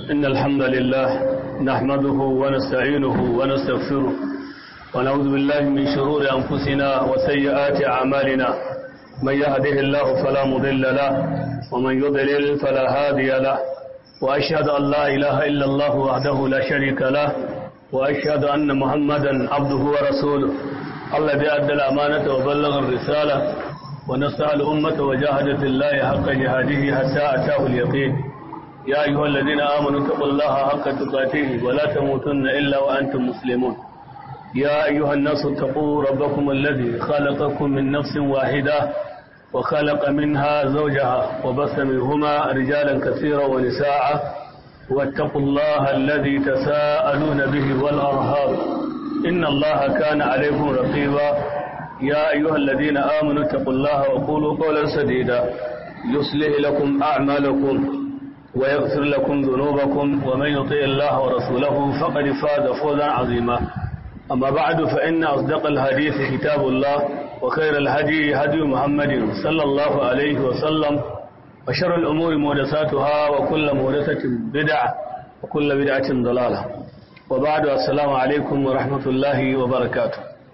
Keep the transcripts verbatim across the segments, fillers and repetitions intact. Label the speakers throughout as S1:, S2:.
S1: إن الحمد لله نحمده ونستعينه ونستغفره ونعوذ بالله من شرور أنفسنا وسيئات أعمالنا من يهده الله فلا مضل له ومن يضلل فلا هادي له وأشهد أن لا إله إلا الله وحده لا شريك له وأشهد أن محمدا عبده ورسوله الذي أدى الأمانة وبلغ الرسالة ونصح الأمة وجاهد في الله حق جهاده حتى أتاه اليقين يا أيها الذين آمنوا اتقوا الله حق تقاته ولا تموتن إلا وأنتم مسلمون يا أيها الناس اتقوا ربكم الذي خلقكم من نفس واحدة وخلق منها زوجها وبث منهما رجالا كثيرا ونساء واتقوا الله الذي تساءلون به والأرحام إن الله كان عليكم رقيبا يا أيها الذين آمنوا اتقوا الله وقولوا قولا سديدا يصلح لكم أعمالكم ويغفر لكم ذنوبكم ومن يطع الله ورسوله فقد فاز فوزا عظيما أما بعد فإن أصدق الحديث كتاب الله وخير الهدي هدي محمد صلى الله عليه وسلم وشر الأمور محدثاتها وكل محدثة بدعة وكل بدعة ضلالة وبعد السلام عليكم ورحمة الله وبركاته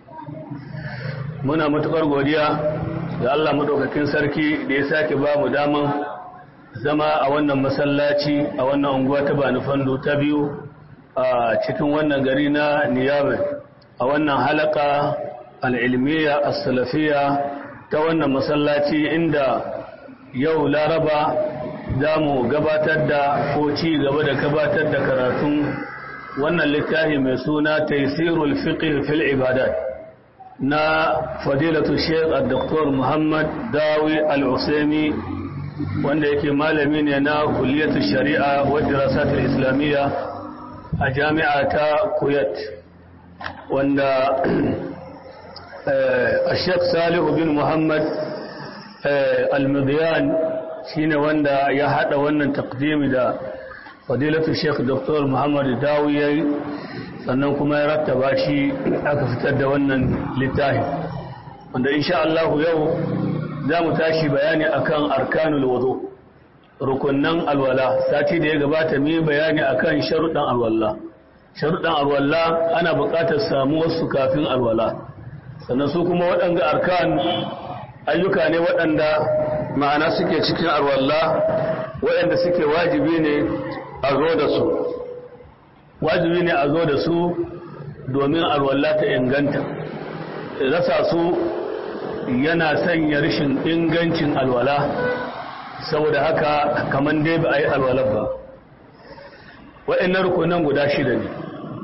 S1: muna matuƙar godiya ga Allah madaukakin sarki da ya sake ba mu daman zama a wannan masallaci a wannan unguwa ta Bani Fando ta biyu a cikin wannan gari na Niamey a wannan halaka al-ilmiya as-salafiyya ta wannan masallaci inda yau Laraba za mu gabatar da ko ci gaba da gabatar da karatun wannan littafi mai suna Taysirul Fiqh fil Ibadat na fadilatu Sheikh Dr. Muhammad Dawi Al-Usaimi wanda yake malami ne na kulliyatu shari'a wa dirasat al-islamiyya a jami'a ta Kuwait wanda Sheikh Salih bin Muhammad Al-Mudyan shine wanda ya hada wannan taqdimi da fadilatu Sheikh Dr. Muhammad Dawi yayi sannan kuma ya rattaba shi aka fitar da wannan littafi wanda insha Allah yau za mu tashi bayani akan arkanul wudu rukunnan alwala sati da ya gabata mu bayani akan sharuɗan alwala sharuɗan alwala ana buƙatar samuwar su kafin alwala sannan su kuma waɗanda arkan ayyuka ne waɗanda ma'ana suke cikin alwala waɗanda suke wajibi ne a zo da su wajibi ne a zo da su domin alwala ta inganta rasa su yana sanya rashin ingancin alwala saboda haka kaman dai ba a yi alwalar ba waɗannan rukunan guda shida ne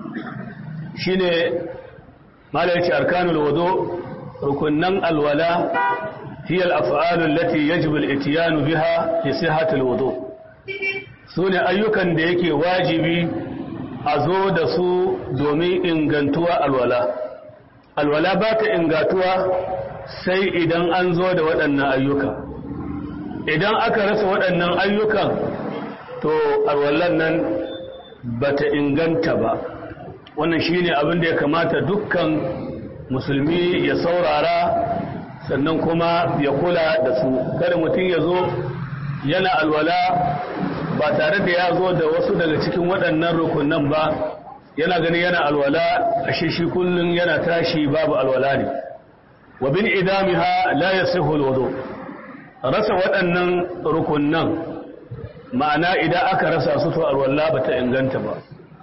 S1: shi ne malarci arkanul wudu rukunan alwala hiya al-af'alu allati yajibu al-ityanu biha li sihhati al-wudu sune ayyukan da yake wajibi a zo da su domin ingantuwa alwala alwala ba ta ingantuwa sai idan an zo da waɗannan ayyuka idan aka rasa waɗannan ayyukan to alwalan nan ba ta inganta ba wannan shine abin da ya kamata dukkan musulmi ya saurara sannan kuma ya kula da su kada mutum ya zo yana alwala ba tare da ya zo da wasu daga cikin waɗannan rukunan ba yana gani yana alwala a shi kullum yana tashi babu alwala ne wa bin idamiha la yasihu alwudu rasa waɗannan rukunan ma'ana idan aka rasa su to alwala bata inganta ba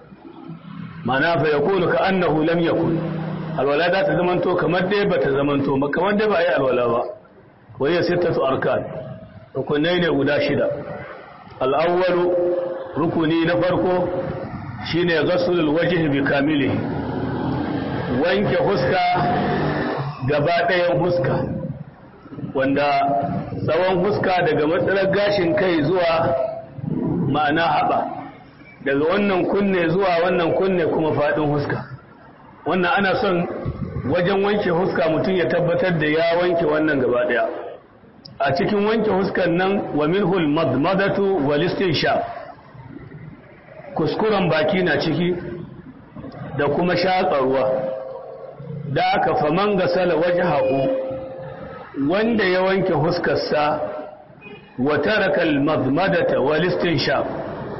S1: ma'ana fa yakunu ka annahu lam yakun alwala da ta zamanto kamar dai bata zamanto ba kamar dai ba ai alwala ba wa hiya sittatu arkan rukunai ne guda shida al'awwalu rukuni na farko shi ne gasulul waje bi kamili wanke huska gaba ɗayan huska wanda tsawon huska daga matsalar gashin kai zuwa ma'ana haɓa daga wannan kunne zuwa wannan kunne kuma faɗin huska wannan ana son wajen wanke huska mutum ya tabbatar da ya wanke wannan gaba ɗaya a cikin wanke huskan nan wa minhul madmadatu wal istinsha kuskuren baki na ciki da kuma shaƙa ruwa da aka faman gasala wajhahu wanda ya wanke huskarsa wa taraka al madmadata wal istinsha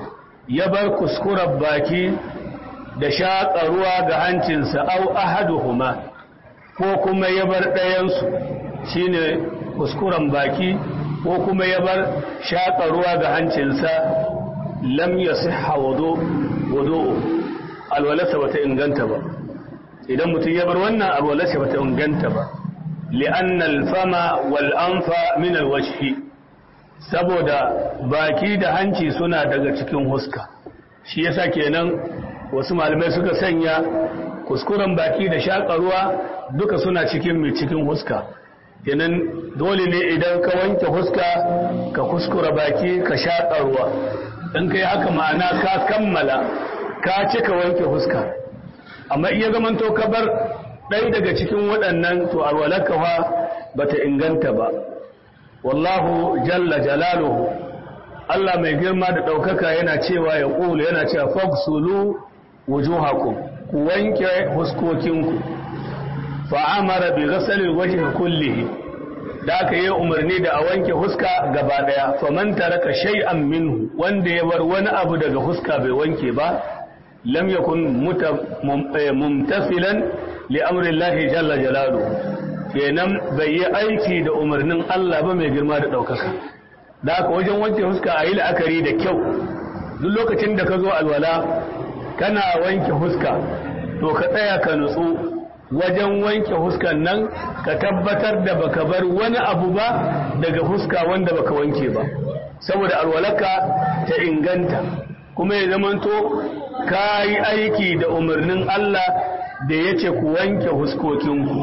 S1: ya bar kuskuren baki da shaƙa ruwa ga hancinsa au ahaduhuma ko kuma ya bar ɗayansu shine kuskuren baki ko kuma ya bar shaƙa ruwa ga hancinsa lam yasihha wudu wudu alwalasa bata inganta ba idan mutum ya bar wannan alwalasa bata inganta ba li'anna al-fama wal anfa min al-wajhi saboda baki da hanci suna daga cikin huska shi yasa kenan wasu malamai suka sanya kuskuren baki da shaƙa ruwa duka suna cikin mai cikin huska kenan dole ne idan ka wanke huska ka kuskura baki ka shaƙa ruwa in kai haka ma'ana ka kammala ka cika wanke huska amma iya zamanto ka bar ɗaya daga cikin waɗannan to alwalaka fa bata inganta ba wallahu jalla jalaluhu Allah mai girma da ɗaukaka yana cewa ya ƙulu yana cewa fagsulu wujuhakum ku wanke huskokinku fa'amara bi ghasalil wajhi kullihi da aka yi umarni da a wanke huska gaba daya faman taraka shay'an minhu wanda ya bar wani abu daga huska bai wanke ba lam yakun mumtasilan li amri Allah jalla jalaluhu kenan bai yi aiki da umarnin Allah ba mai girma da ɗaukaka da aka wajen wanke huska a yi la'akari da kyau duk lokacin da ka zo alwala kana wanke huska to ka tsaya ka nutsu wajen wanke huskan nan ka tabbatar da baka bar wani abu ba daga huska wanda baka wanke ba saboda alwalaka ta inganta kuma ya zamanto ka yi aiki da umarnin Allah da ya ce ku wanke huskokinku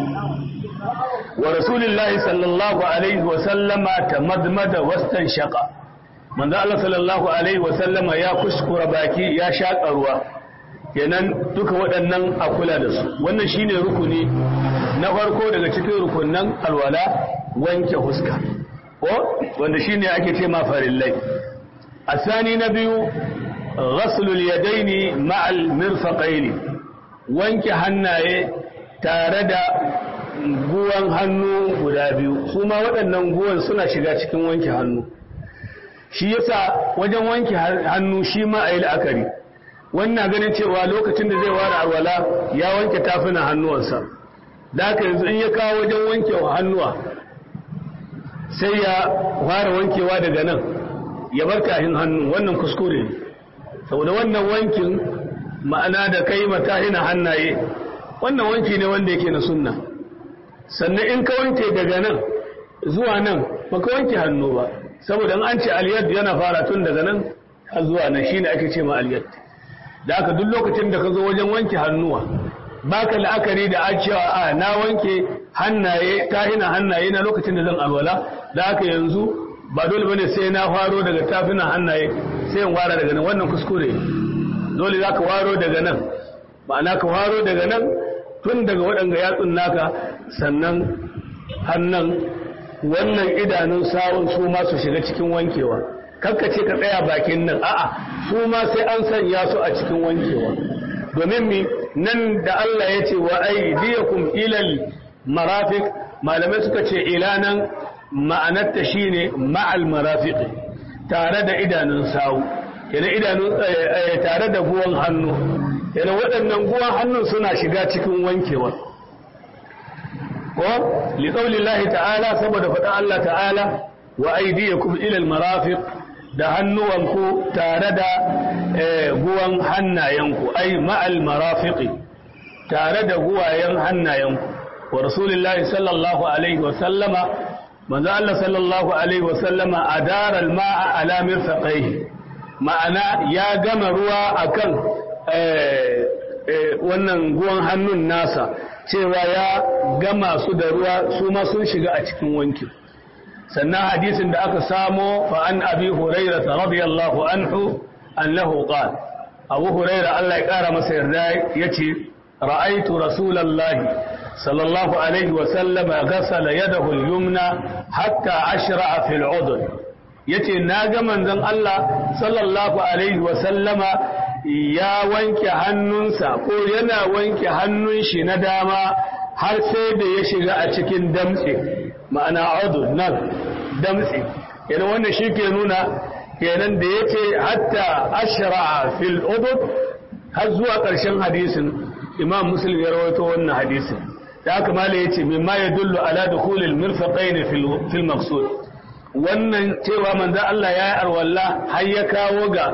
S1: wa rasulillahi sallallahu alaihi wasallama ta madmada wastan shaka manzo Allah sallallahu alaihi wasallama ya kuskura baki ya shaƙa ruwa kenan duka waɗannan a kula da su wannan shine rukuni na farko daga cikin rukunnan alwala wanke huska ko wanda shine ake ce ma farillai asani na biyu ghaslul yadaini ma'al mirfaqaini wanke hannaye tare da guwan hannu guda biyu su ma waɗannan guwan suna shiga cikin wanke hannu shi yasa wajen wanke hannu shi ma a yi la'akari wannan ganin cewa lokacin da zai ware alwala ya wanke tafunan hannuwansa da haka yanzu in ya kawo wajen wanke hannuwa sai ya fara wankewa daga nan ya bar tahin hannu wannan kuskure ne saboda wannan wankin ma'ana da kai matahina hannaye wannan wanki ne wanda yake na sunna sannan in ka wanke daga nan zuwa nan baka wanke hannu ba saboda an ce aliyad yana fara tun daga nan har zuwa nan shine ake ce ma aliyad da haka duk lokacin da ka zo wajen wanke hannuwa baka la'akari da a cewa a na wanke hannaye tahina hannaye na lokacin da zan alwala da haka yanzu ba dole bane sai na faro daga tafinan hannaye sai in wara daga nan wannan kuskure dole zaka waro daga nan ma'ana ka waro daga nan tun daga waɗanga yatsun naka sannan hannan wannan idanun sawun su ma su shiga cikin wankewa kakka ce ka tsaya bakin nan a'a su ma sai an sanya su a cikin wankewa domin mi nan da Allah ya ce wa aydiyakum ilal marafiq malamai suka ce ila nan ma'anarta shine ma'al marafiq tare da idanun sawu kenan idanun tare da guwan hannu kenan waɗannan guwan hannun suna shiga cikin wankewa ko li qaulillahi ta'ala saboda faɗa Allah ta'ala wa aydiyakum ila al-marafiq da hannuwanku tare da guwan hannayenku ai ma'al marafiqi tare da guwayen hannayenku wa rasulullahi sallallahu alaihi wa sallama manzo Allah sallallahu alaihi wa sallama adara al-ma'a ala mirfaqaihi ma'ana ya gama ruwa akan wannan guwan hannun nasa cewa ya gama su da ruwa su ma sun shiga a cikin wanki sannan hadisin da aka samo fa an abi hurairah radiyallahu anhu annahu qala abu hurairah Allah ya kara masa yarda yace ra'aytu rasulullahi sallallahu alaihi wa sallama ghasala yadahu al-yumna hatta ashra'a fil 'udud yace naga manzon Allah sallallahu alaihi wa sallama ya wanke hannunsa ko yana wanke hannun shi na dama har sai da ya shiga a cikin damtse ma'ana audu nan damtse yana wannan shi ke nuna kenan da yace hatta ashra'a fil udud har zuwa ƙarshen hadisin imam muslim ya rawaito wannan hadisin da haka malai yace mimma yadullu ala dukhulil mirfaqayn fil fil maqsud wannan cewa manzo Allah ya yi arwalla har ya kawo ga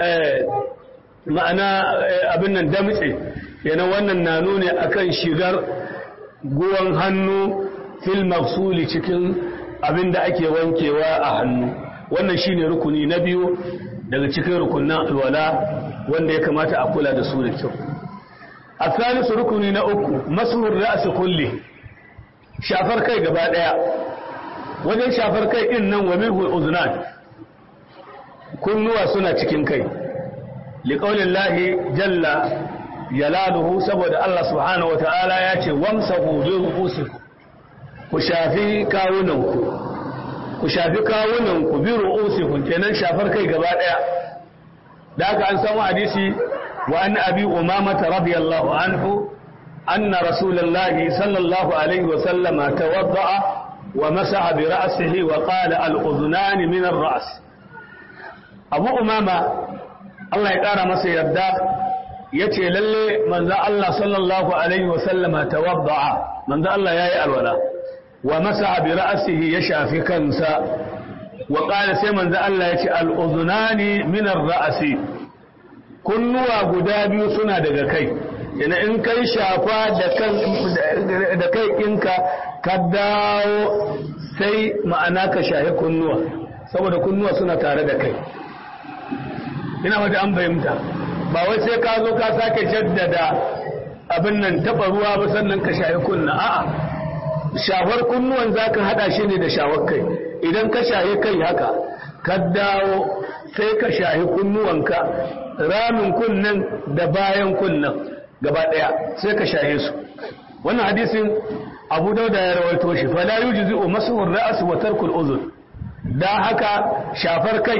S1: ma'ana abin nan damtse yana wannan na nune akan shigar guwan hannu fil maqsuli cikin abin da ake wankewa a hannu wannan shine rukuni na biyu daga cikin rukunan alwala wanda ya kamata a kula da su da kyau a salisu rukuni na uku masuhur ra'su kulli shafar kai gaba daya wajen shafar kai din nan wa minhu uznan kunnuwa suna cikin kai liqaulillahi jalla jalaluhu saboda Allah subhanahu wataala ya ce wamsahu bi ru'usikum ku shafi kawunanku ku shafi kawunanku bi ru'usikum kenan shafar kai gaba daya da haka an samu hadisi wa an abi umama radiyallahu anhu anna rasulullahi sallallahu alaihi wa sallama tawadda'a wa masaha bi ra'sihi wa qala al-udhunan min ar-ra's abu umama Allah ya kara masa yarda yace lalle manzo Allah sallallahu alaihi wa sallama tawadda'a manzo Allah yayi alwala wa masaha bi ra'sihi ya shafi kansa wa qala sai manzo Allah yace al-udhunani min ar-ra'si kunnuwa guda biyu suna daga kai yana in kai shafa da kan da kai kinka ka dawo sai ma'ana ka shahi kunnuwa saboda kunnuwa suna tare da kai ina wata an fahimta ba wai sai ka zo ka sake jaddada abin nan taba ruwa ba sannan ka shahi kunna a'a shafar kunnuwan za ka haɗa shi ne da shawar kai idan ka shahi kai haka ka dawo sai ka shahi kunnuwanka ramin kunnen da bayan kunnen gaba ɗaya sai ka shahe su wannan hadisin abu dauda ya rawaito shi fala yujzi masuhur ra's wa tarkul uzun da haka shafar kai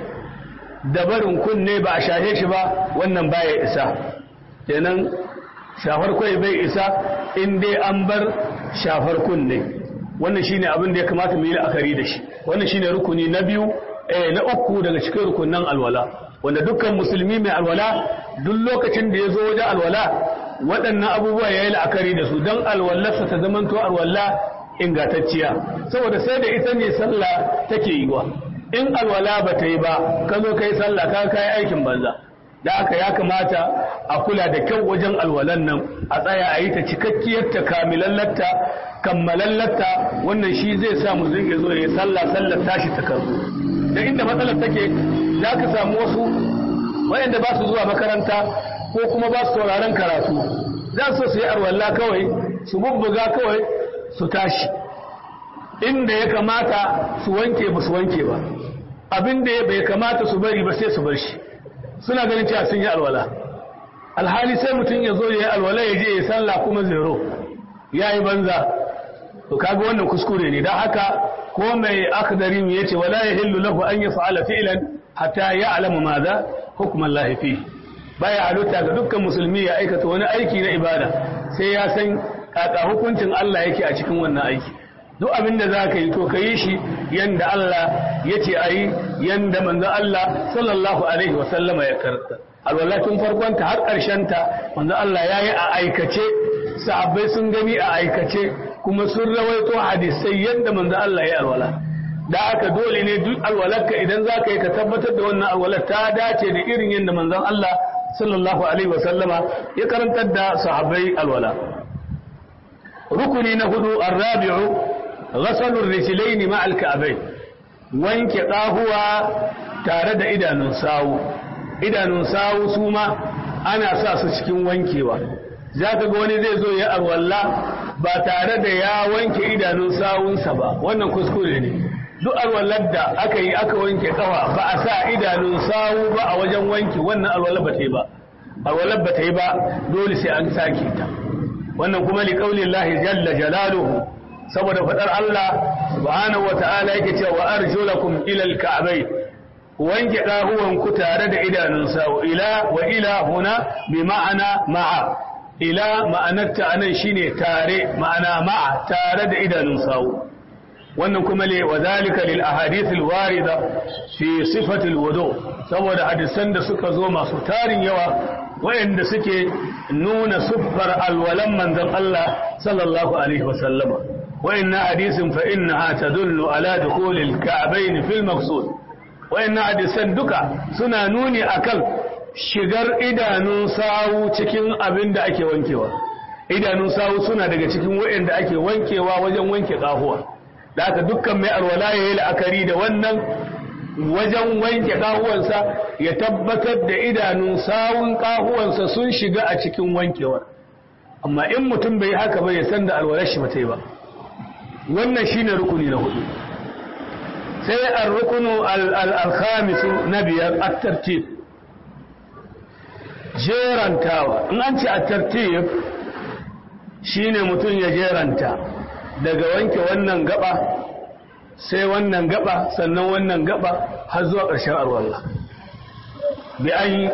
S1: da barin kunne ba a shahe shi ba wannan baya isa kenan shafar kai bai isa in dai an bar shafar kunne wannan shine abin da ya kamata mu yi la'akari da shi wannan shine rukuni na biyu eh na uku daga cikin rukunan alwala wanda dukkan musulmi mai alwala duk lokacin da ya zo wajen alwala waɗannan abubuwa ya yi la'akari da su don alwallarsa ta zamanto alwala ingantacciya saboda sai da ita ne sallah take yi wa in alwala ba ta yi ba ka zo ka yi sallah ka kai aikin banza da aka ya kamata a kula da kyau wajen alwalan nan a tsaya a yi ta cikakkiyar ta kamilallarta kammalallarta wannan shi zai sa mu zai zo ya sallah sallar tashi ta karbu da inda matsalar take za ka samu wasu waɗanda ba su zuwa makaranta ko kuma ba su sauraron karatu za su su yi alwala kawai su bubbuga kawai su tashi inda ya kamata su wanke ba su wanke ba abin da bai kamata su bari ba sai su bar shi suna ganin cewa sun yi alwala alhali sai mutum ya zo ya yi alwala ya je ya sallah kuma zero ya yi banza to kaga wannan kuskure ne don haka ko mai akdarin ya ce wala ya hillu lahu an ya fa'ala fi'lan hatta ya alamu maza hukuman lahifi baya halitta ga dukkan musulmi ya aikata wani aiki na ibada sai ya san kaka hukuncin Allah yake a cikin wannan aiki duk abin da za ka yi to ka yi shi yanda Allah ya ce a yi yanda manzo Allah sallallahu alaihi wasallama ya karanta alwala tun farkonta har ƙarshenta manzo Allah ya yi a aikace sahabbai sun gani a aikace kuma sun rawaito hadisai yadda manzo Allah ya yi alwala da aka dole ne duk alwalarka idan za ka yi ka tabbatar da wannan alwalar ta dace da irin yadda manzon Allah sallallahu alaihi wasallama ya karantar da sahabbai alwala rukuni na hudu arrabi'u غسل الرجلين مع الكعبين wanke ƙahuwa tare da idanun sawu idanun sawu su ma ana sa su cikin wankewa za ka ga wani zai zo ya arwalla ba tare da ya wanke idanun sawunsa ba wannan kuskure ne duk arwallar da aka yi aka wanke ƙafa ba a sa idanun sawu ba a wajen wanki wannan arwallar ba ta yi ba arwallar ba ta yi ba dole sai an sake ta wannan kuma liqaulillahi jalla jalaluhu saboda fadar Allah subhanahu wata'ala yake cewa arjulakum ila alka'bay wanke dahuwan ku tare da idanun sawu ila wa ila huna bi ma'ana ma'a ila ma'anarta anan shine tare ma'ana ma'a tare da idanun sawu wannan kuma le wa zalika lil ahadith al warida fi sifati al wudu saboda hadisan da suka zo masu tarin yawa wayanda suke nuna siffar alwalan manzon Allah sallallahu alaihi wasallam wa inna hadisin fa innaha tadullu ala dukhul al ka'bayn fil maqsud wa inna hadisan duka suna nuni akan shigar idanun sawu cikin abin da ake wankewa idanun sawu suna daga cikin wayanda ake wankewa wajen wanke kahuwa da haka dukkan mai alwala ya yi la'akari da wannan wajen wanke kahuwansa ya tabbatar da idanun sawun kahuwansa sun shiga a cikin wankewar amma in mutum bai haka ba ya san da alwalar shi bata yi ba wannan shine rukuni na hudu sai ar-rukunu al-khamis na biyar at-tartib jerantawa in an ce at-tartib shine mutum ya jeranta daga wanke wannan gaba sai wannan gaba sannan wannan gaba har zuwa ƙarshen arwallah bi an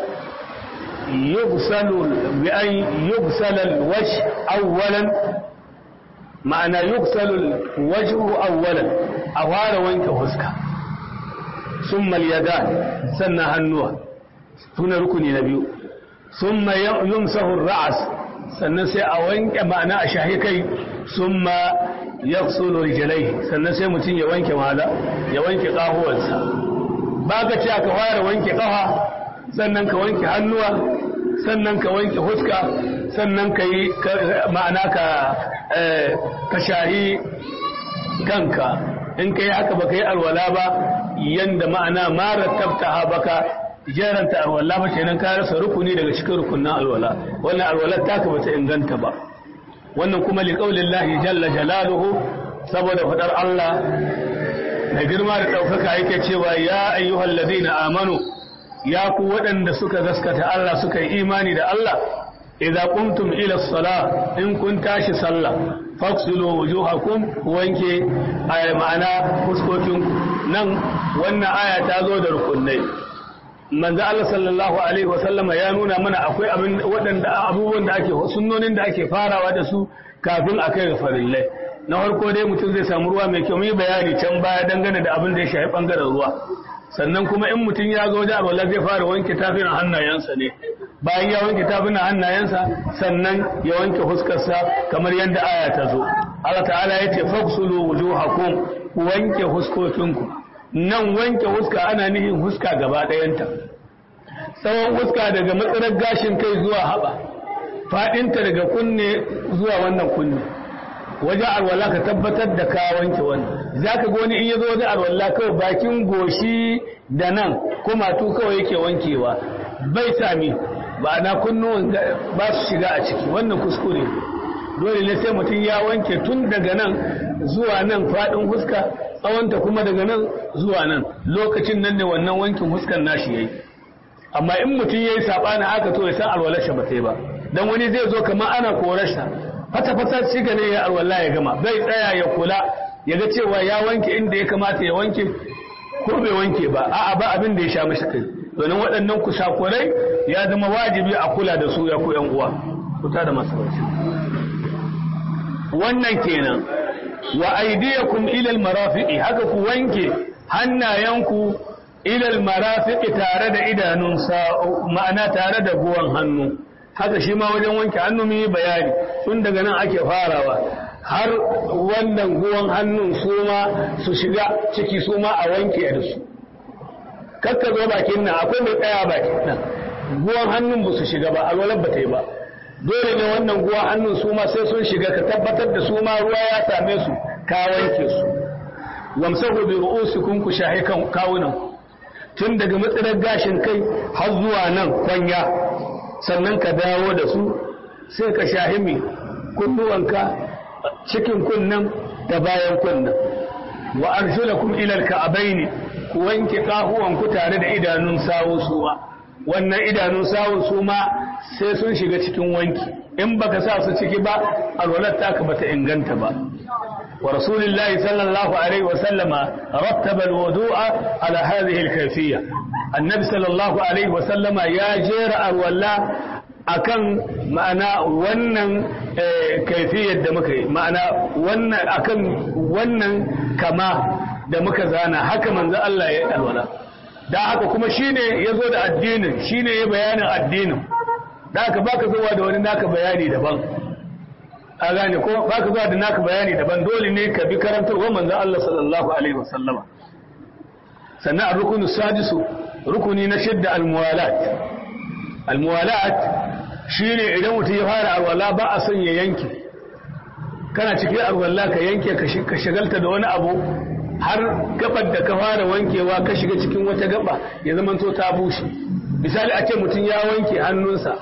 S1: yugsalu bi an yugsala alwajh awwalan ma'ana yugsalu alwajhu awwalan a fara wanke huska summa alyadan sannan hannuwa tuna rukuni na biyu summa yumsahu ar-ra's sannan sai a wanke ma'ana a shahi kai summa yaghsulu rijlaihi sannan sai mutum ya wanke mala ya wanke kahuwarsa ba ka ce ka fara wanke kafa sannan ka wanke hannuwa sannan ka wanke huska sannan ka yi ma'ana ka ka shahi kanka in kai haka baka yi alwala ba yanda ma'ana ma rattabta baka jeranta alwala ba kenan ka rasa rukuni daga cikin rukunin alwala wannan alwalar taka bata inganta ba wannan kuma liqaulillahi jalla jalaluhu saboda fadar Allah da girma da daukaka yake cewa ya ayyuhal ladina amanu ya ku waɗanda suka gaskata Allah suka yi imani da Allah idza qumtum ila as-salah in kun tashi sallah faghsilu wujuhakum wanke ay ma'ana fuskokinku nan wannan aya ta zo da rukunai manzo Allah sallallahu alaihi wasallama ya nuna mana akwai abin waɗanda abubuwan da ake sunnonin da ake farawa da su kafin a kai ga farillai na farko dai mutum zai samu ruwa mai kyau mai bayani can baya dangane da abin da ya shafi bangaren ruwa sannan kuma in mutum ya zo da alwala zai fara wanke tafinan hannayensa ne bayan ya wanke tafinan hannayensa sannan ya wanke huskarsa kamar yadda aya ta zo Allah ta'ala ya ce faghsulu wujuhakum wanke huskokinku nan wanke huska ana nihin huska gaba ɗayanta tsawon huska daga matsalar gashin kai zuwa haɓa faɗinta daga kunne zuwa wannan kunne waje alwala ka tabbatar da ka wanke wannan za ka goni in ya zo waje alwala kawai bakin goshi da nan kuma tu kawai yake wankewa bai sami ba na kunnuwan ba su shiga a ciki wannan kuskure dole ne sai mutum ya wanke tun daga nan zuwa nan faɗin huska tsawonta kuma daga nan zuwa nan lokacin nan ne wannan wankin huskan nashi yayi amma in mutum yayi sabani haka to ya san alwalar shi ba sai ba dan wani zai zo kamar ana korarsa fata fata shi gane ya alwala ya gama bai tsaya ya kula ya ga cewa ya wanke inda ya kamata ya wanke ko bai wanke ba a'a ba abin da ya sha mishi kai domin waɗannan kusakurai ya zama wajibi a kula da su ya ku yan uwa kuta da masallaci wannan kenan wa aydiyakum ila almarafiqi haka ku wanke hannayenku ila almarafiqi tare da idanun sa ma'ana tare da guwan hannu haka shi ma wajen wanke hannu mu yi bayani tun daga nan ake farawa har wannan guwan hannun su ma su shiga ciki su ma a wanke da su kakka zo bakin nan akwai mai tsaya bakin nan guwan hannun ba su shiga ba alwalar ba ta yi ba dole ne wannan guwan hannun su ma sai sun shiga ka tabbatar da su ma ruwa ya same su ka wanke su wamsahu bi ru'usikum ku shahi kan kawunan tun daga matsirar gashin kai har zuwa nan kwanya sannan ka dawo da su sai ka shahimi kunnuwanka cikin kunnan da bayan kunnan wa arjulakum ila alka'bayn ku wanke kahuwanku tare da idanun sawu suwa wannan idanun sawu su ma sai sun shiga cikin wanki in baka sa su ciki ba alwalar taka bata inganta ba wa rasulullahi sallallahu alaihi wa sallama rattaba alwudu'a ala hadhihi alkayfiyya annabi sallallahu alaihi wa sallama ya jera alwala akan ma'ana wannan kaifiyar da muka yi ma'ana wannan akan wannan kama da muka zana haka manzo Allah ya alwala da haka kuma shine yazo da addinin shine ya bayanin addinin da haka baka zuwa da wani naka bayani daban a gane ko baka zuwa da naka bayani daban dole ne ka bi karantarwar manzo Allah sallallahu alaihi wasallama sannan ar-rukunu sadisu rukuni na shidda al-muwalat al-muwalat shine idan mutum ya fara alwala ba a son ya yanke kana cikin alwala ka yanke ka shagalta da wani abu har gabar da ka fara wankewa ka shiga cikin wata gaba ya zama to ta bushe misali a ce mutum ya wanke hannunsa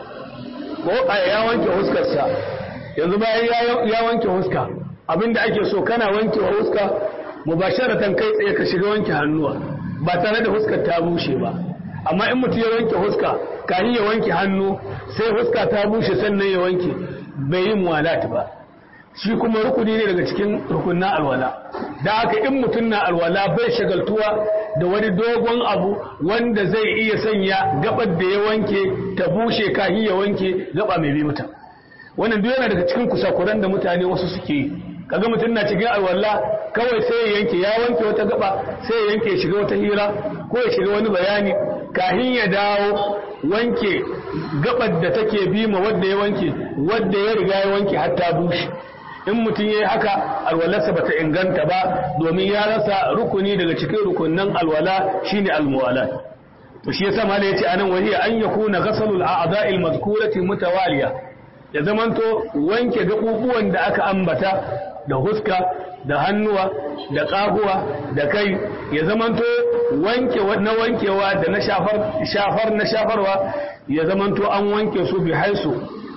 S1: ko ya wanke huskarsa yanzu bayan ya wanke huska abinda ake so kana wanke wa huska mubasharatan kai tsaye ka shiga wanke hannuwa ba tare da huskar ta bushe ba amma in mutum ya wanke huska kafin ya wanke hannu sai huska ta bushe sannan ya wanke bai yi muwalat ba shi kuma rukuni ne daga cikin rukunin alwala da haka in mutum na alwala bai shagaltuwa da wani dogon abu wanda zai iya sanya gabar da ya wanke ta bushe kafin ya wanke gaba mai bi mata wannan duk yana daga cikin kusakuran da mutane wasu suke yi kaga mutum na cikin alwala kawai sai ya yanke ya wanke wata gaba sai ya yanke ya shiga wata hira ko ya shiga wani bayani kafin ya dawo wanke gabar da take bi ma wanda ya wanke wanda ya riga ya wanke har ta bushe in mutum yayi haka alwalarsa bata inganta ba domin ya rasa rukuni daga cikin rukunnan alwala shine almuwalat to shi yasa malai yace anan wahiya an yakuna ghasalul a'dha'i almadhkurati mutawaliya ya zamanto wanke gabubuwan da aka ambata da huska da hannuwa da ƙahuwa da kai ya zamanto wanke na wankewa da na shafar shafar na shafarwa ya zamanto an wanke su bi haisu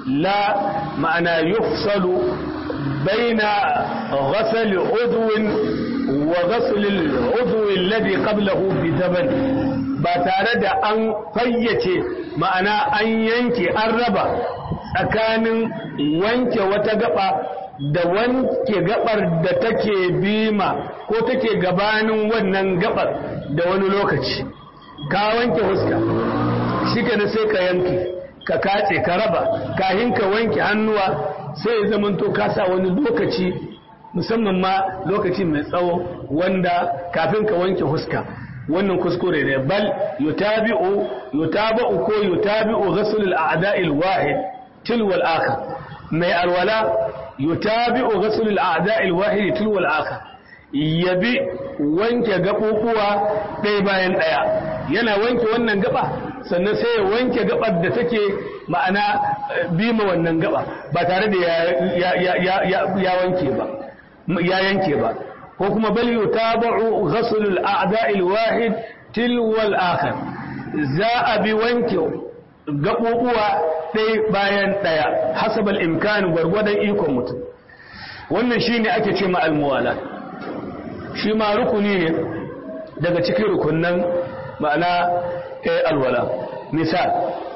S1: la ma'ana yufsalu baina ghasl udwin wa ghasl al-udwi alladhi qablahu bi daban ba tare da an fayyace ma'ana an yanke an raba tsakanin wanke wata gaba da wanke gabar da take bima ko take gabanin wannan gabar da wani lokaci ka wanke huska shi ka sai ka yanke ka kace ka raba kahin ka wanke hannuwa sai ya zamanto ka sa wani lokaci musamman ma lokaci mai tsawo wanda kafin ka wanke huska wannan kuskure ne bal yutabi'u yutaba'u ko yutabi'u ghusl al-a'da'i al-wahid tilwa al-akhar mai alwala yutabi'u ghusl al-a'da'i al-wahid tilwa al-akhar yabi wanke gabubuwa ɗaya bayan ɗaya yana wanke wannan gaba sannan sai ya wanke gabar da take ma'ana bima wannan gaba ba tare da ya ya ya ya wanke ba ya yanke ba ko kuma bal yutaba'u ghusl al-a'da'i al-wahid tilwa al-akhar za a bi wanke gabubuwa ɗaya bayan ɗaya hasabal imkan gwargwadon ikon mutum wannan shine ake ce ma al-muwalat shi ma rukuni ne daga cikin rukunnan ma'ana alwala misal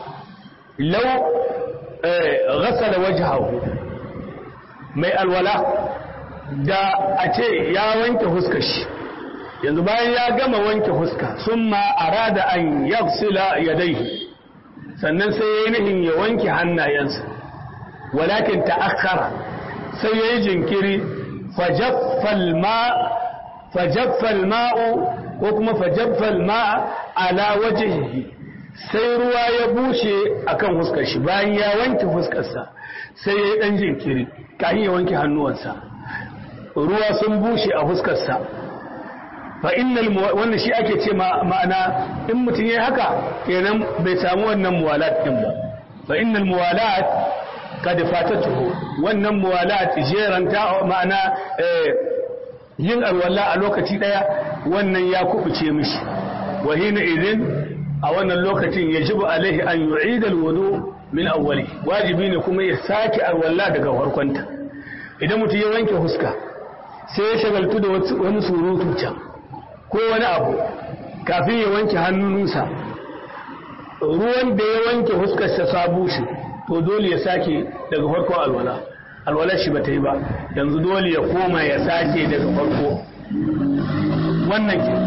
S1: law ghasala wajhahu mai alwala da a ce ya wanke huskar shi yanzu bayan ya gama wanke huska summa arada an yaghsila yadayhi sannan sai yayi nihin ya wanke hannayensa walakin ta'akhkhara sai yayi jinkiri fajaffal ma fajaffal ma'u ko kuma fajaffal ma'a ala wajhihi sai ruwa ya bushe akan huskar shi bayan ya wanke fuskarsa sai yayi dan jinkiri kafin ya wanke hannuwansa ruwa sun bushe a fuskarsa fa innal wannan shi ake ce ma'ana in mutum yayi haka kenan bai samu wannan muwalat din ba fa innal muwalat kad fatatuhu wannan muwalat jeranta ma'ana yin alwala a lokaci daya wannan ya kubuce mishi wa hina idin a wannan lokacin yajibu alaihi an yu'ida alwudu min awwali wajibi ne kuma ya saki alwala daga farkonta idan mutum ya wanke huska sai ya shagaltu da wani surutu can ko wani abu kafin ya wanke hannunsa ruwan da ya wanke huskarsa sabu shi to dole ya sake daga farkon alwala alwalar shi bata yi ba yanzu dole ya koma ya sake daga farko wannan ke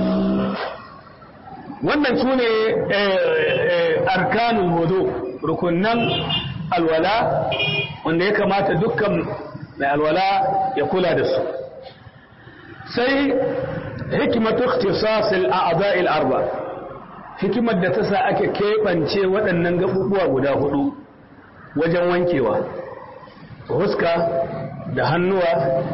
S1: wannan su ne arkanul wudu rukunnan alwala wanda ya kamata dukkan mai alwala ya kula da su. sai hikimatu ikhtisas al-a'dha'i al-arba, hikimar da ta sa ake keɓance waɗannan gaɓuɓuwa guda hudu wajen wankewa, huska da hannuwa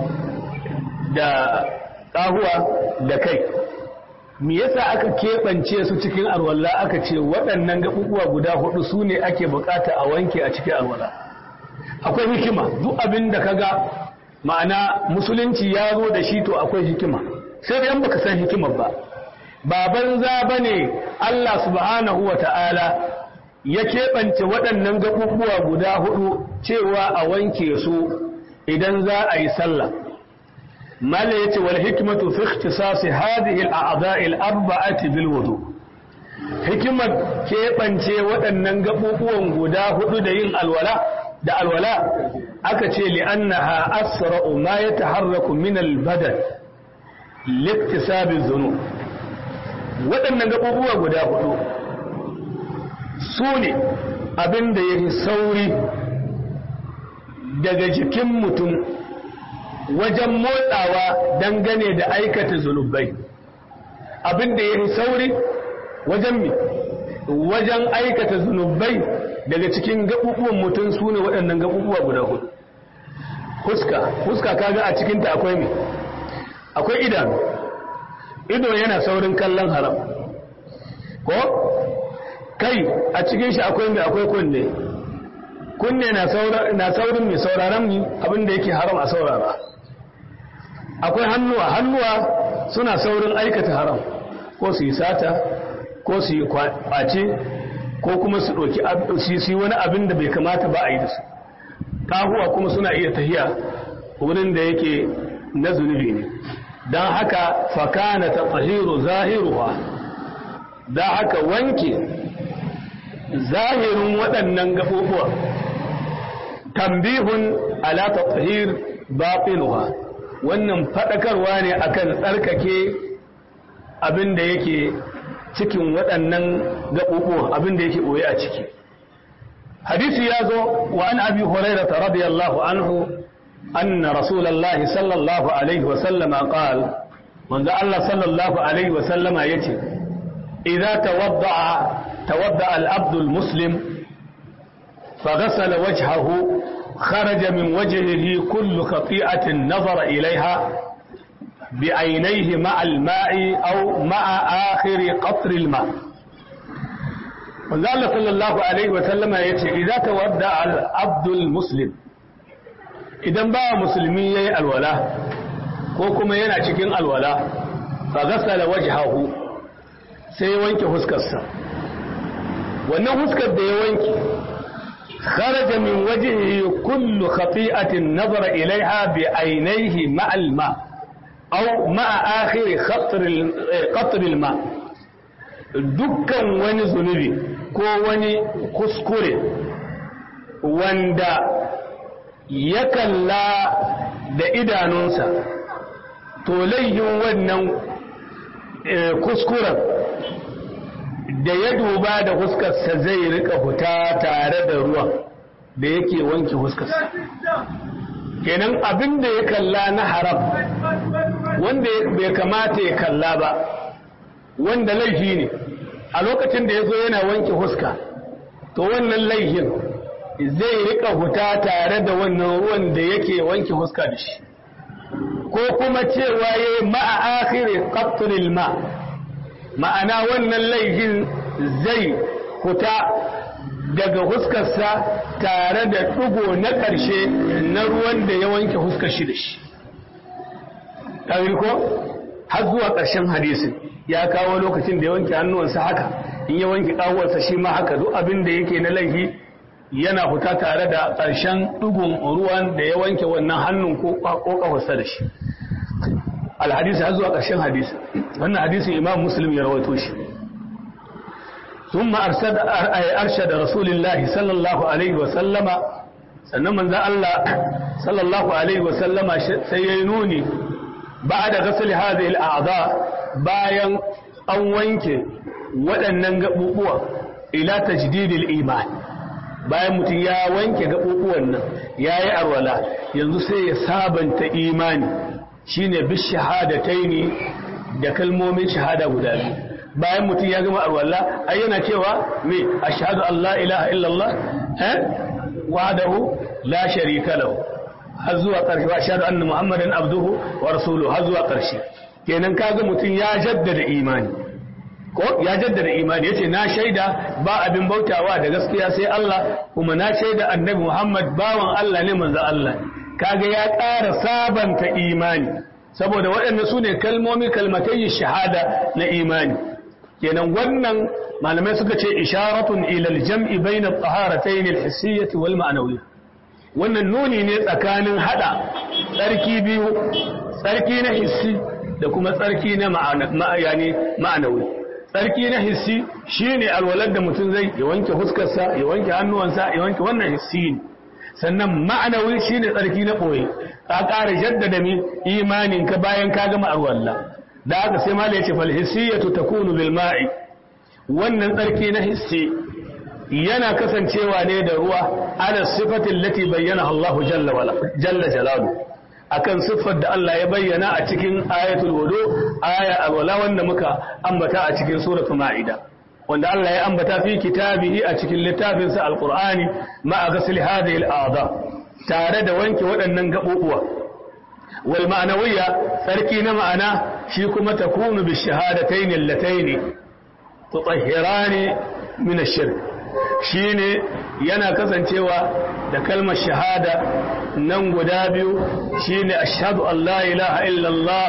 S1: da ƙahuwa da kai. Me yasa aka keɓance su cikin alwala aka ce waɗannan gaɓuɓuwa guda hudu su ne ake bukata a wanke a cikin alwala? Akwai hikima. Duk abin da kaga ma'ana musulunci ya zo da shi to akwai hikima, sai da yan baka san hikimar ba. Ba banza bane Allah subhanahu wa ta'ala ya keɓance waɗannan gaɓuɓuwa guda hudu cewa a wanke su idan za a yi sallah. mala yace wal hikmatu fi ikhtisas hadhihi al-a'dha'i al-arba'ati bil wudu, hikimar keɓance waɗannan gaɓuɓuwan guda hudu da yin alwala da alwala aka ce li'annaha asra'u ma yataharraku min al-badan liktisabi dhunub. waɗannan gaɓuɓuwa guda hudu su ne abin da ya yi sauri daga jikin mutum wajen motsawa dangane da aikata zunubai. Abin da ya yi sauri wajen mi wajen aikata zunubai daga cikin gaɓuɓuwan mutum su ne waɗannan gaɓuɓuwa guda hudu. Huska, huska kaga a cikinta akwai mi akwai idanu. Ido yana saurin kallon haram, ko kai a cikin shi akwai mai akwai kunne. Kunne na saurin mai sauraron mi abinda yake haram a saurara. Akwai hannuwa, hannuwa suna saurin aikata haram, ko su yi sata ko su yi kwace ko kuma su ɗauki su yi wani abin da bai kamata ba a yi da su. Kahuwa kuma suna iya tahiya wurin da yake na zunubi ne. don haka fakana ta tsahiru zahiruwa, don haka wanke zahirin waɗannan gaɓuɓuwa tambihun ala ta tsahir baƙinuwa, wannan faɗakarwa ne akan tsarkake abin da yake cikin waɗannan gaɓuɓuwa, abin da yake ɓoye a ciki. hadisi ya zo wa an abi hurairata radiyallahu anhu أن رسول الله صلى الله عليه وسلم قال منذ الله صلى الله عليه وسلم يتي إذا توضع توضع العبد المسلم فغسل وجهه خرج من وجهه كل خطيئة نظر إليها بعينيه مع الماء أو مع آخر قطر الماء. منذ الله صلى الله عليه وسلم يتي إذا توضع العبد المسلم، idan ba musulmi yayi alwala ko kuma yana cikin alwala, fa ghasala wajhahu, sai ya wanke huskarsa. wannan huskar da ya wanke kharaja min wajhihi kullu khati'atin nazara ilaiha bi aynayhi ma'a al-ma aw ma'a akhir qatr al-ma, dukkan wani zunubi ko wani kuskure wanda ya kalla da idanunsa, to laifin wannan kuskuren da ya duba da huskarsa zai rika fita tare da ruwan da yake wanke huskarsa. kenan abin da ya kalla na haram wanda bai kamata ya kalla ba, wanda laifi ne, a lokacin da ya zo yana wanke huska, to wannan laifin zai rika huta tare da wannan ruwan da yake wanke huska da shi. ko kuma cewa ya yi ma'a akhiri qatril ma, ma'ana wannan laifin zai huta daga huskarsa tare da ɗigo na ƙarshe na ruwan da ya wanke huskar shi da shi. ɗari ko har zuwa ƙarshen hadisin ya kawo lokacin da ya wanke hannuwansa haka, in ya wanke ƙahuwarsa shi ma haka, duk abin da yake na laifi yana fita tare da ƙarshen ɗigon ruwan da ya wanke wannan hannun ko ƙafarsa da shi. alhadisi har zuwa ƙarshen hadisi. wannan hadisin imam muslim ya rawaito shi. ثم أرشد أرشد رسول الله صلى الله عليه وسلم، sannan manzon Allah sallallahu alaihi wasallam sai ya nuni ba'da ghasl hadhihi al-a'dha, bayan an wanke waɗannan gabubuwa, ila tajdidil iman, bayan mutum ya wanke gaɓuɓuwan nan ya yi arwala yanzu sai ya sabanta imani shine bi shahadataini da kalmomin shahada guda biyu bayan mutum ya gama arwala ai yana cewa me ashhadu an la ilaha illallah eh wahdahu la sharika lahu har zuwa ƙarshe wa ashhadu anna muhammadan abduhu wa rasuluhu har zuwa ƙarshe kenan kaga mutum ya jaddada imani ko ya jaddada imani yace na shaida ba abin bautawa da gaskiya sai Allah kuma na shaida annabi Muhammad bawan Allah ne manzo Allah kaga ya ƙara sabanta imani saboda waɗannan sune kalmomi kalmatai shahada na imani kenan wannan malamai suka ce isharatun ila al-jam'i bayna at-taharatayn al-hissiyyah wal ma'nawiyyah wannan nuni ne tsakanin hada tsarki biyu tsarki na hissi da kuma tsarki na ma'ana yani ma'anawi tsarki na hissi shine alwalar da mutum zai ya wanke huskarsa ya wanke hannuwansa ya wanke wannan hissi ne sannan ma'anawi shine tsarki na boye ka ƙara jaddada mi imanin ka bayan ka gama alwala da haka sai malai yace fal hissiyatu takunu bil ma'i wannan tsarki na hissi yana kasancewa ne da ruwa ala sifatin lati bayyana Allah jalla wala jalla jalalu akan siffar da Allah ya bayyana a cikin ayatul wudu aya alwala wanda muka ambata a cikin suratul maida wanda Allah ya ambata fi kitabihi a cikin littafin sa alqur'ani ma ghasl hadhihi al'adha tare da wanke waɗannan gabubuwa wal ma'nawiyya sarki na ma'ana shi kuma takunu bi shahadatayn allatayn tutahhirani min ash-shirk shine yana kasancewa da kalmar shahada nan guda biyu shine ashhadu an la ilaha illallah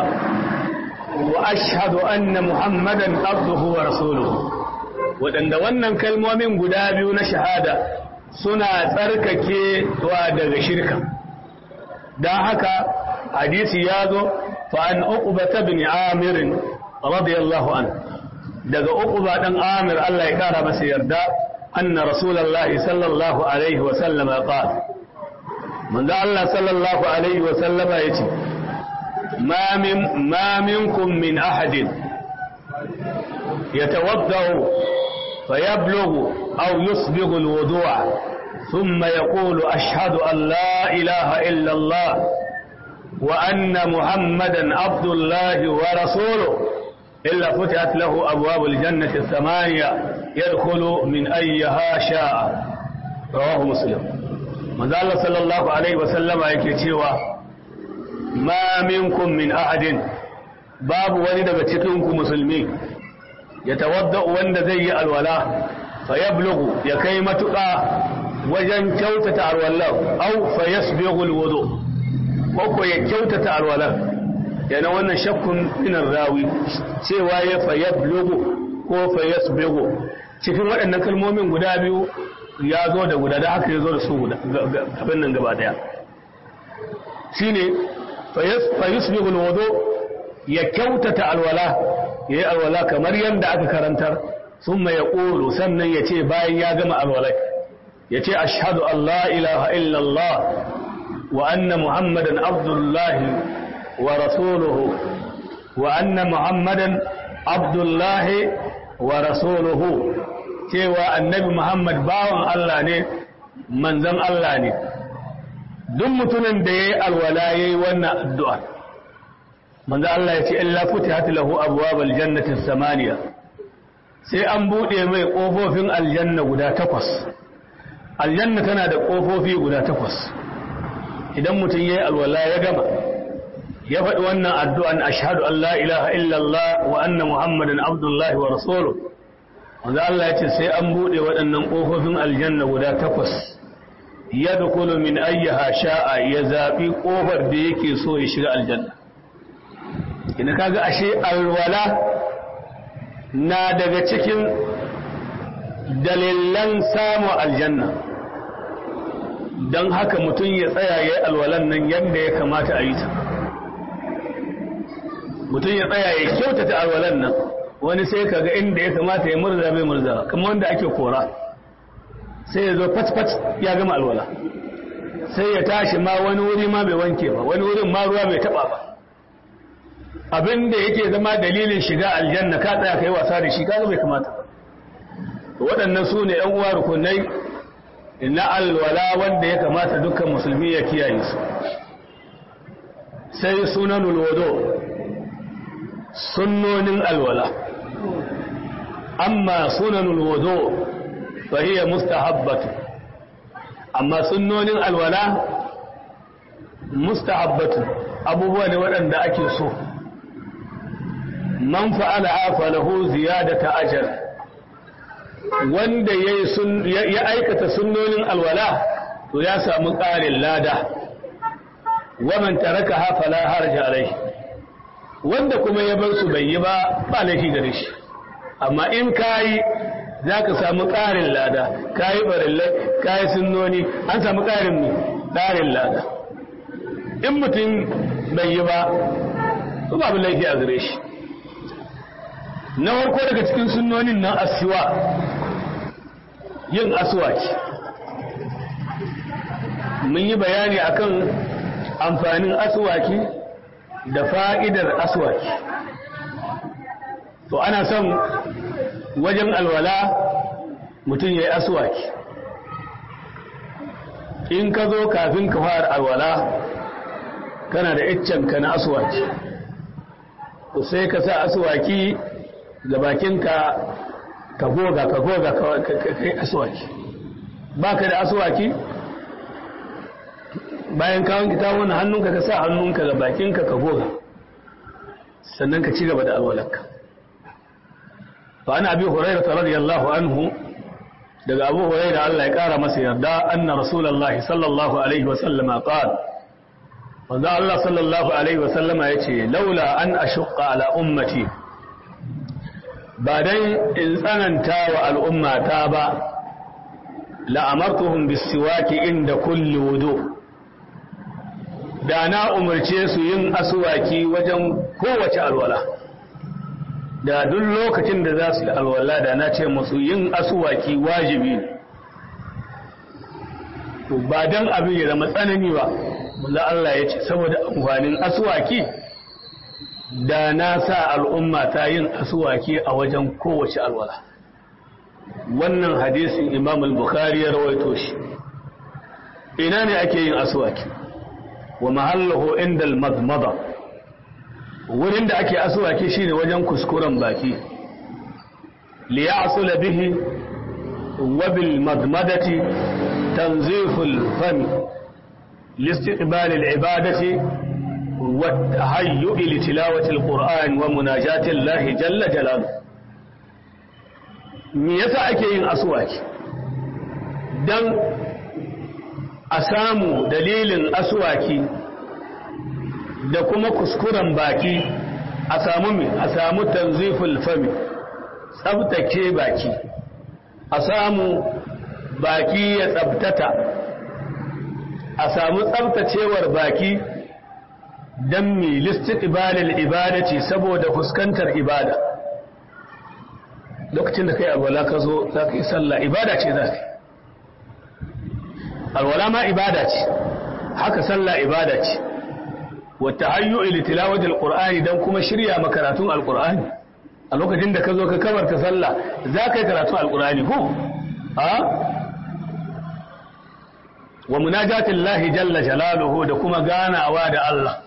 S1: wa ashhadu anna muhammadan abduhu wa rasuluhu wadanda wannan kalmomin guda biyu na shahada suna tsarkake wa daga shirka dan haka hadisi yazo fa an uqbata ibn amir radiyallahu anhu daga uqba dan amir Allah ya kara masa yarda أن رسول الله صلى الله عليه وسلم قال من ذا الله صلى الله عليه وسلم يتي ما, من ما منكم من أحد يتوضأ فيبلغ أو يسبغ الوضوء ثم يقول أشهد أن لا إله إلا الله وأن محمدا عبد الله ورسوله إلا فتحت له أبواب الجنة الثمانية يدخل من أيها شاء رواه مسلم من ذا الله صلى الله عليه وسلم يكتوى ما منكم من أحد باب ولد بتكنكم مسلمين يتوضأ وند زي الولاء فيبلغ يكيمتك وجن كوتة الولاء أو فيسبغ الوضوء وكو يكوتة الولاء yana wannan shakkun minar rawi cewa ya fayablugu ko fayasbigu cikin waɗannan kalmomin guda biyu ya zo da guda da haka ya zo da su guda abin nan gaba daya shine fayasbigu alwudu ya kyautata alwala yayi alwala kamar yanda aka karantar thumma yaqulu sannan yace bayan ya gama alwala yace ashhadu an la ilaha illa Allah wa anna muhammadan abdullahi ورسوله وأن محمدا عبد الله ورسوله cewa annabi Muhammad bawan Allah ne manzon Allah ne duk mutumin da yayi alwala yayi wannan addu'a manzon Allah ya ce illa futihat lahu abwabal jannati samaniya sai an bude mai kofofin aljanna guda takwas aljanna tana da kofofi guda takwas idan mutum yayi alwala ya gama ya faɗi wannan addu'an ashhadu an la ilaha illallah wa anna muhammadan abdullahi wa rasuluhu wanda Allah ya ce sai an buɗe waɗannan ƙofofin aljanna guda takwas ya dukulu min ayyaha sha'a ya zaɓi ƙofar da yake so ya shiga aljanna ina kaga ashe alwala na daga cikin dalilan samu aljanna don haka mutum ya tsaya ya yi alwalan nan yadda ya kamata a yi ta mutum ya tsaya ya kyautata alwalan nan wani sai kaga inda ya kamata ya murza bai murza kamar wanda ake kora sai ya zo fat-fat ya gama alwala sai ya tashi ma wani wuri ma bai wanke ba wani wurin ma ruwa bai taba ba abinda yake zama dalilin shiga aljanna ka tsaya kai wasa da shi kaga bai kamata ba waɗannan su ne ‘yan uwa rukunai na alwala wanda ya kamata dukkan musulmi ya kiyaye su sai sunanul wudu sunnonin alwala amma sunanul wudu fa hiya mustahabbatu amma sunnonin alwala mustahabbatu abubuwa ne waɗanda ake so man fa'ala falahu ziyadata ajr wanda ya aikata sunnonin alwala to ya samu ƙarin lada waman tarakaha fala harja alai wanda kuma ya bar su bai yi ba ba laifi gare shi amma in kayi zaka samu ƙarin lada kayi barillai kayi sunnoni an samu ƙarin ne ƙarin lada in mutum bai yi ba to babu laifi a gare shi na farko daga cikin sunnonin nan asiwa yin aswaki mun yi bayani akan amfanin aswaki da fa'idar aswaki to ana son wajen alwala mutum ya yi aswaki in ka zo kafin ka fara alwala kana da iccenka na aswaki to sai ka sa aswaki ga bakinka ka goga ka goga ka kai aswaki ba ka da aswaki bayan ka wanke ta wani hannunka ka sa hannunka ga bakinka ka goga sannan ka ci gaba da alwalarka fa ana abi hurairah radiyallahu anhu daga abu hurairah Allah ya kara masa yarda anna rasulullahi sallallahu alaihi wa sallama qala wanda Allah sallallahu alaihi wa sallama yace laula an ashqa ala ummati ba dan in tsananta wa al'ummata ba la'amartuhum bisiwaki inda kulli wudu da na umarce su yin aswaki wajen kowace alwala da duk lokacin da za su yi alwala da na ce musu yin aswaki wajibi to ba dan abin ya zama tsanani ba mulla Allah ya ce saboda amfanin aswaki da na sa al'umma ta yin aswaki a wajen kowace alwala wannan hadisin Imam al-Bukhari ya rawaito shi ina ne ake yin aswaki wa mahalluhu inda al-madmada wurin da ake aswaki shine wajen kuskuren baki li ya'sul bihi wa bil madmadati tanzif al-fam li istiqbal al-ibadati والتهيؤ لتلاوة القرآن ومناجاة الله جل جلاله me yasa ake yin aswaki dan a samu dalilin aswaki da kuma kuskuren baki a samu me a samu tanziful fami tsabtace baki a samu baki ya tsabtata a samu tsabtacewar baki dan mi listiqbalil ibadati saboda fuskantar ibada lokacin da kai alwala ka zo za ka yi sallah ibada ce za ka yi alwala ma ibada ce haka sallah ibada ce wata hayyu ili tilawatul qur'ani dan kuma shirya makaratun alqur'ani a lokacin da ka zo ka kabarta sallah za ka yi karatun alqur'ani ko a wa munajatillahi jalla jalaluhu da kuma ganawa da Allah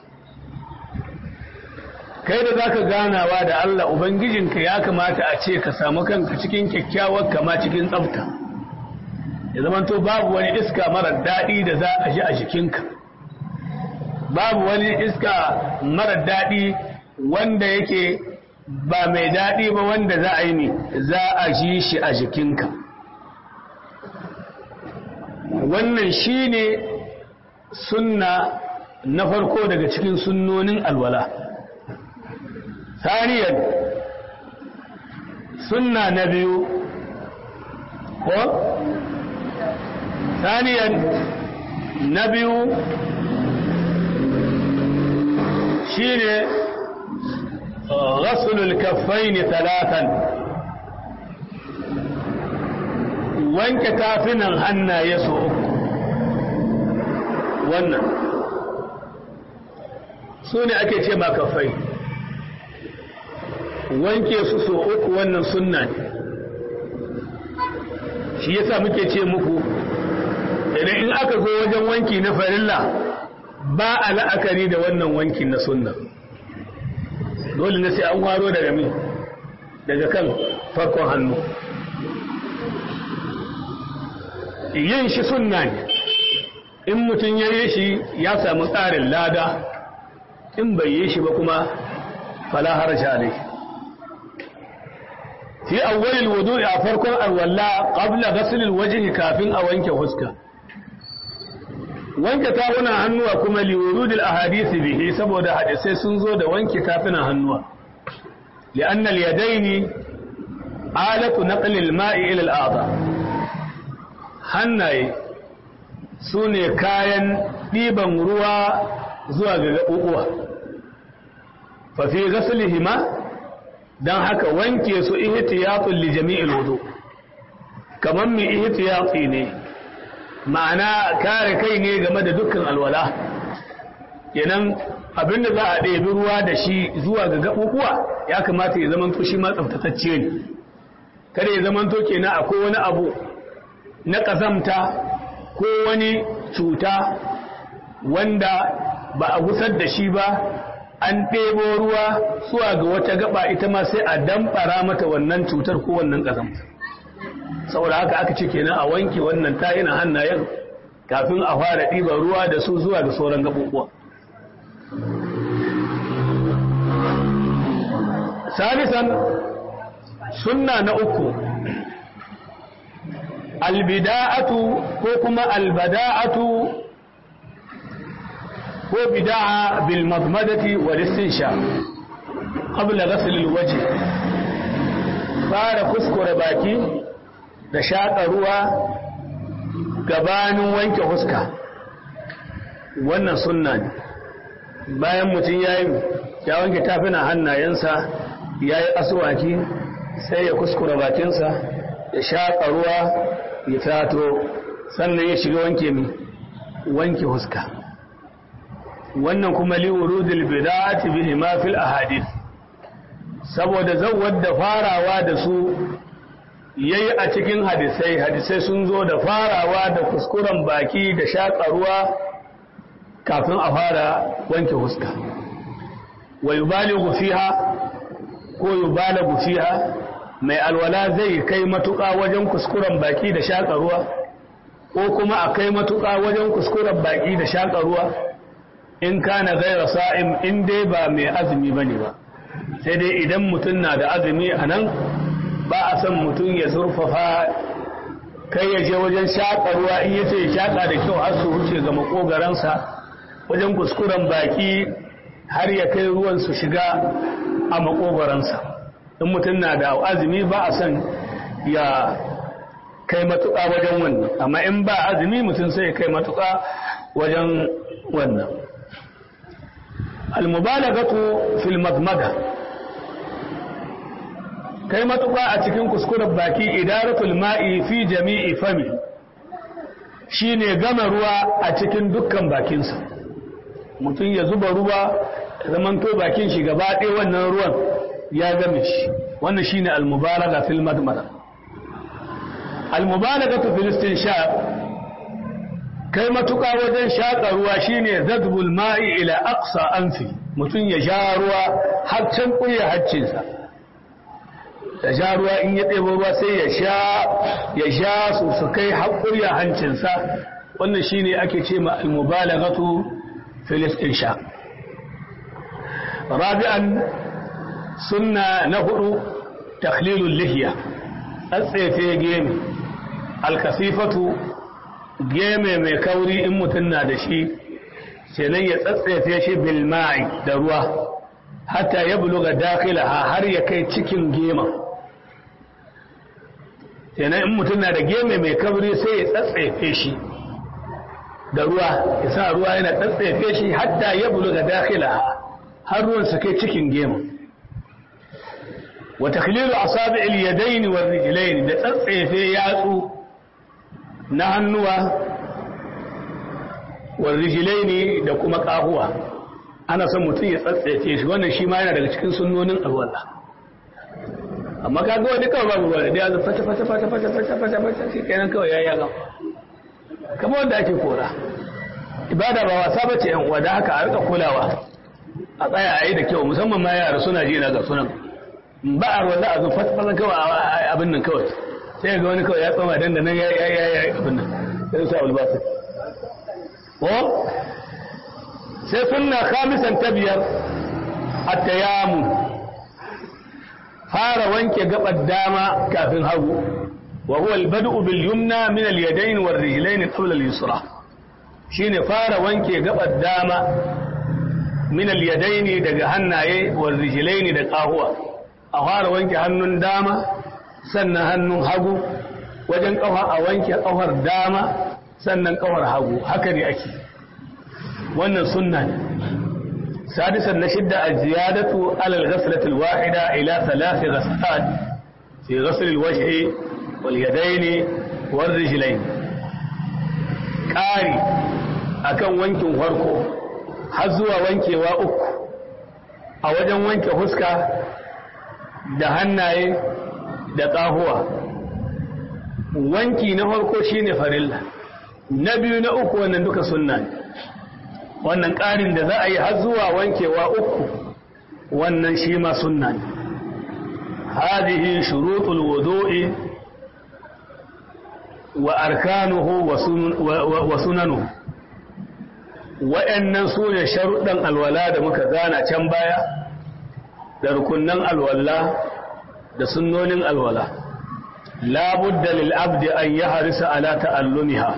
S1: kai da zaka ganawa da Allah ubangijinka ya kamata a ce ka samu kanka cikin kyakkyawar kama cikin tsafta ya zama to babu wani iska marar daɗi da za a ji a jikinka babu wani iska marar daɗi wanda yake ba mai daɗi ba wanda za a yi ne za a ji shi a jikinka wannan shine sunna na farko daga cikin sunnonin alwala ثانيا سنة نبي ثانيا نبي شين غسل الكفين ثلاثا وانك تافنا هنا يسوء وانا سوني اكي ما كفين wanke su so uku wannan sunna ne shi yasa muke ce muku idan in aka zo wajen wanki na farilla ba a la'akari da wannan wanki na sunna dole ne sai an waro daga mi daga kan farkon hannu yin shi sunna ne in mutum ya yi shi ya samu tsarin lada in bai yi shi ba kuma fala harasha alai fi awwalil wudu'i a farkon alwala qabla ghasl alwajhi kafin a wanke huska wanke tafuna hannuwa kuma li wurudil ahadith bihi saboda hadisai sun zo da wanke tafunan hannuwa لأن اليدين آلة نقل الماء إلى الأعضاء hannaye su ne kayan ɗiban ruwa zuwa ga gaɓuɓuwa fafi gasulihima don haka wanke su ihtiyatun li jami'il wudu kamar mai ihtiyati ne ma'ana kare kai ne game da dukkan alwala kenan abinda za a ɗebi ruwa da shi zuwa ga gaɓuɓuwa ya kamata ya zamanto shi ma tsaftatacce ne kada ya zamanto kenan akwai wani abu na ƙazamta ko wani cuta wanda ba a gusar da shi ba an ɗebo ruwa zuwa ga wata gaba ita ma sai a damfara mata wannan cutar ko wannan ƙazamta saboda haka aka ce kenan a wanke wannan tayina hannayen kafin a fara ɗiban ruwa da su zuwa ga sauran gaɓuɓuwa salisan sunna na uku albida'atu ko kuma albada'atu ko bida'a bil madmadati wal istinsha qabla ghasl al wajh fara kuskure baki da shaka ruwa gabanin wanke huska wannan sunna ne bayan mutum yayi ya wanke tafina hannayensa yayi aswaki sai ya kuskure bakinsa ya shaka ruwa ya tato sannan ya shiga wanke mi wanke huska wannan kuma li urudil bid'ati bihi ma fil ahadith saboda zawwad da farawa da su yayi a cikin hadisai hadisai sun zo da farawa da kuskuren baki da shaka ruwa kafin a fara wanke huska wa yubalighu fiha ko yubalaghu fiha mai alwala zai kai matuƙa wajen kuskuren baki da shaƙa ruwa ko kuma a kai matuƙa wajen kuskuren baki da shaƙa ruwa in kana gaira sa'im in dai ba mai azumi bane ba sai dai idan mutum na da azumi a nan ba a san mutum ya zurfafa kai ya je wajen shaƙa ruwa in yace ya shaƙa da kyau har su wuce ga makogaransa wajen kuskuren baki har ya kai ruwan su shiga a makogaransa in mutum na da azumi ba a san ya kai matuƙa wajen wannan amma in ba azumi mutum sai ya kai matuƙa wajen wannan almubalagatu fil madmada kai matuƙa a cikin kuskuren baki idaratul ma'i fi jami'i fami shine gama ruwa a cikin dukkan bakinsa mutum ya zuba ruwa zamanto bakin shi gaba ɗaya wannan ruwan ya game shi wannan shine al-mubalaga fil madmada al-mubalagatu fil istinshaq kai matuƙa wajen shaƙa ruwa shine zadbul ma'i ila aqsa anfi mutun ya sha ruwa har can kuya haccinsa ya sha ruwa in ya ɗebo ruwa sai ya sha ya sha su su kai har kuya hancinsa wannan shine ake ce ma al-mubalagatu fil istinshaq rabi'an sunna na hudu takhlilul lihiya tsatsefe geme alkasifatu geme mai kauri in mutum na da shi kenan ya tsatsefe shi bil ma'i da ruwa hatta ya buluga dakhilaha har ya kai cikin gema kenan in mutum na da geme mai kauri sai ya tsatsefe shi da ruwa ya sa ruwa yana tsatsefe shi hatta ya buluga dakhilaha har ruwan su kai cikin gema وتخليل أصابع اليدين والرجلين da tsatsefe yatsu na hannuwa والرجلين da kuma kahuwa ana son mutum ya tsatsefe shi wannan shi ma yana daga cikin sunnonin alwala amma kaga wani kawai babu wani da ya fata fata fata fata fata fata fata shi kenan kawai ya yaga kamar wanda ake kora ibada ba wasa ba ce yan uwa da haka a rika kulawa a tsaya a yi da kyau musamman ma yara suna ji na ga sunan ba a wanda a zo fasfasan kawai abin nan kawai sai ga wani kawai ya tsama dan da nan ya ya ya abin nan sai su albasa ko sai sunna khamisan tabiyar at-tayammum fara wanke gabar dama kafin hagu wa huwa al-bad'u bil yumna min al-yadayn war rijlayn qabla al-yusra shine fara wanke gabar dama min al-yadayn daga hannaye war rijlayn da kahuwa a fara wanke hannun dama sannan hannun hagu wajen kafa a wanke kafar dama sannan kafar hagu haka ne ake wannan sunna ne سادسا نشد الزيادة على الغسلة الواحدة إلى ثلاث غسلات في غسل الوجه واليدين والرجلين قاري أكن وانكن فرقو حزوا وانكي وأك أوجن وانكي فسكا دهناي دقاهوا وانكي نفرقو شيني فرلا نبي نأك ونندك سنان wannan ƙarin da za a yi har zuwa wankewa uku wannan shi ma sunna ne hadihi shurutul wudu'i wa arkanuhu wa sunanuhu wa'annan su ne sharuɗan alwala da muka gana can baya da rukunnan alwala da sunnonin alwala labudda lil abdi an yahrisa ala ta'allumiha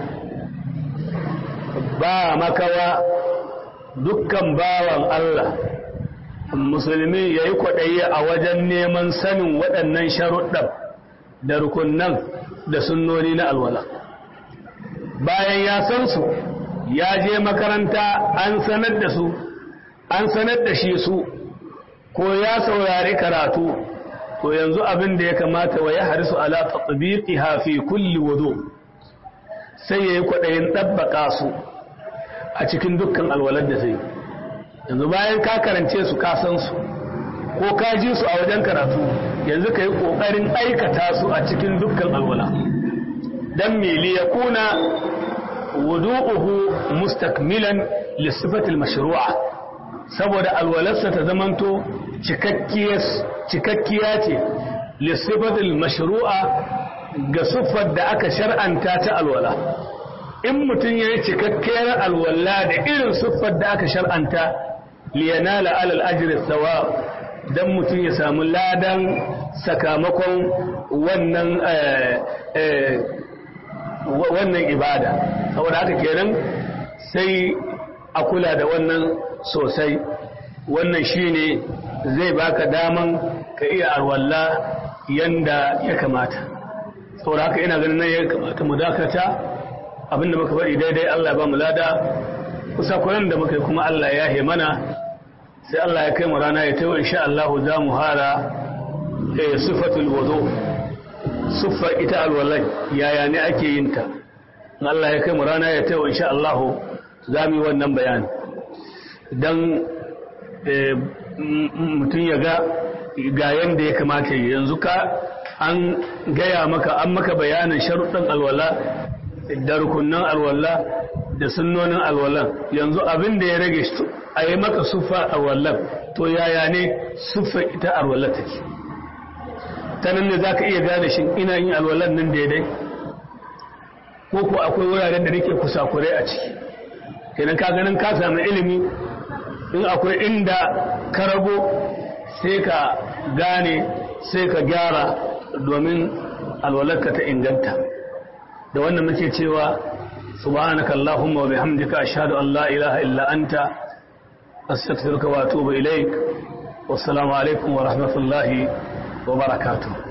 S1: ba makawa dukkan bawan Allah musulmi ya yi kwaɗayi a wajen neman sanin waɗannan sharuɗan da rukunnan da sunnoni na alwala bayan ya san su ya je makaranta an sanar da su an sanar da shi su ko ya saurari karatu to yanzu abin da ya kamata wa ya harisu ala tatbiqiha fi kulli wudu sai yayi kwaɗayin ɗabbaka su a cikin dukkan alwalar da zai yanzu bayan ka karance su ka san su ko ka ji su a wajen karatu yanzu ka yi ƙoƙarin aikata su a cikin dukkan alwala don mili ya kuna wudu'uhu mustakmilan lissifatil mashru'a saboda alwalarsa ta zamanto cikakkiya ce lissifatil mashru'a ga siffar da aka shar'anta ta alwala in mutum ya yi cikakkiyar alwala da irin siffar da aka shar'anta liyanala alal ajri sawa dan mutum ya samu ladan sakamakon wannan wannan ibada saboda haka kenan sai a kula da wannan sosai wannan shine zai baka daman ka iya alwala yanda ya kamata saboda haka ina ganin nan ya kamata mu dakata abinda muka faɗi daidai Allah ba mu lada kusa kuran da muka yi kuma Allah ya he mana sai Allah ya kai mu rana ya tawo insha Allah za mu hara eh sifatul wudu siffa ita alwalai yaya ne ake yin ta Allah ya kai mu rana ya tawo insha Allah za mu yi wannan bayani dan mutum ya ga ga yanda ya kamata yanzu ka an gaya maka an maka bayanin sharuɗin alwala da rukunan alwala da sunnonin alwalan yanzu abin da ya rage shi a yi maka suffa alwalan to yaya ne suffa ita alwalan take ta nan ne za ka iya gane shi ina yin alwalan nan daidai ko ko akwai wuraren da nake kusakurai a ciki kenan ka ganin ka samu ilimi in akwai inda ka rago sai ka gane sai ka gyara domin alwalarka ta inganta da wannan muke cewa subhanaka allahumma wa bihamdika ashhadu an la ilaha illa anta astaghfiruka wa atubu ilaik wassalamu alaikum wa rahmatullahi wa barakatuh